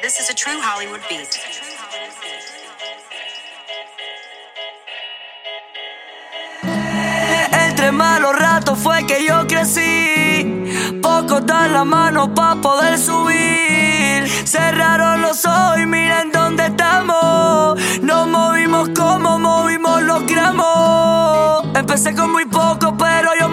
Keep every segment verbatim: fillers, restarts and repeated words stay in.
This is a true Hollywood beat. Entre malos ratos fue que yo crecí. Pocos dan la mano pa' poder subir. Cerraron los ojos y miren dónde estamos. Nos movimos como movimos los gramos. Empecé con muy poco pero yo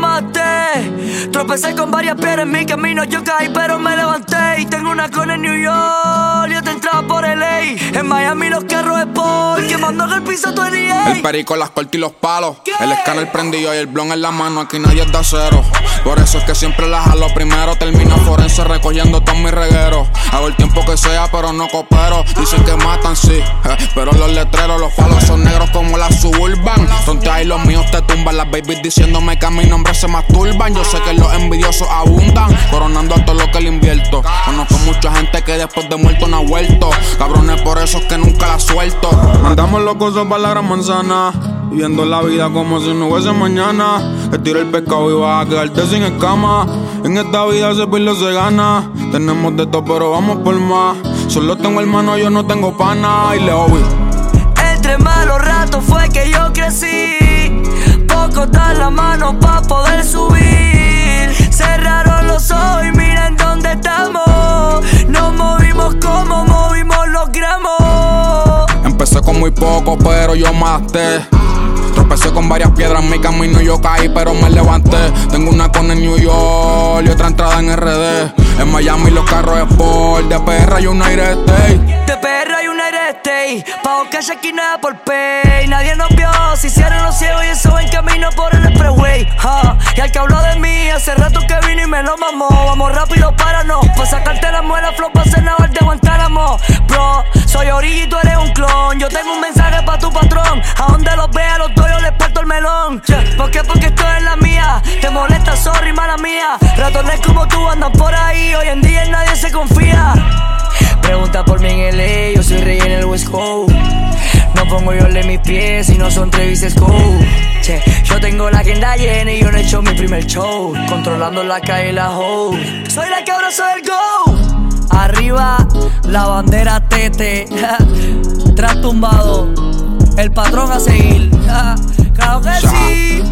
maté. Tropecé con varias piedras en mi camino. Yo caí pero me levanté. Y tengo una con en New York y otra entrada por L A. En Miami los carros de Paul, quemando en el piso tu N A. El perico, las cortas y los palos. El escáner prendido y el blon en la mano. Aquí nadie es de acero. Por eso es que siempre la jalo primero. Termino forense recogiendo todos mis regueros. Hago el tiempo que sea pero no coopero. Dicen que matan, sí, eh, pero los letreros, los palos son negros como la Suburban. Tonteas y los míos te tumban. Las babies diciéndome que a mi nombre se masturban. Yo sé que los envidiosos abundan, coronando a todo lo que le invierto. Conozco mucha gente que después de muerto no ha vuelto. Cabrones, por eso es que nunca la suelto. Andamos locos para la gran manzana, viviendo la vida como si no hubiese mañana. Te tiro el pescado y vas a quedarte sin escama. En esta vida se pierde o se gana. Tenemos de todo pero vamos por más. Solo tengo hermano, yo no tengo pana. Y le oí. Entre malos ratos fue que yo crecí. Pocos dan la mano pa' poder subir. Cerraron los ojos y miren dónde estamos. Nos movimos como movimos los gramos. Empecé con muy poco pero yo maté. Tropecé con varias piedras en mi camino y yo caí pero me levanté. Tengo una con en New York y otra entrada en R D. En Miami los carros es Ford. De P R hay un United States. De P R hay un United States. Pa' cash aquí nada por pay. Nadie nos vio, se hicieron los ciegos y eso en camino por el expressway. Ha, y al que habló de mí, hace rato que vino y me lo mamó. Vamos rápido para no, pa' sacarte la muela, flow pa' hacer naval de Guantánamo. Bro, soy Origi y tú eres un clon. Yo tengo un mensaje pa' tu patrón. A donde los vea los dos yo les parto el melón. Yeah. ¿Por qué? Porque esto es la mía. Te molesta, sorry, mala mía. Ratones como tú andan por ahí. Hoy en día en nadie se confía. Pregunta por mí en L A, yo soy rey en el West Coast. No pongo yo de mis pies si no son Travis Scott. Che, yo tengo la agenda llena y yo no he hecho mi primer show. Controlando la calle y la hoe. Soy la que abrazo el go. Arriba la bandera tete. Tras tumbado, el patrón a seguir. Claro que sí.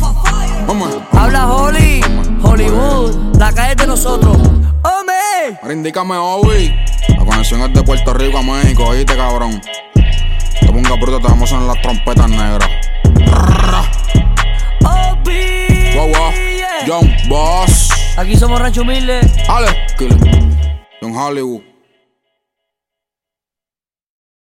Habla Holly, Hollywood, la calle es de nosotros. ¡Hombre! Ahora indícame, Obi. La conexión es de Puerto Rico a México, oíste, cabrón. Te ponga bruto, te vamos a sonar las trompetas negras. Obi. Wow, wow. Young Boss. Aquí somos Rancho Humilde. Ale, Killer. Young Hollywood.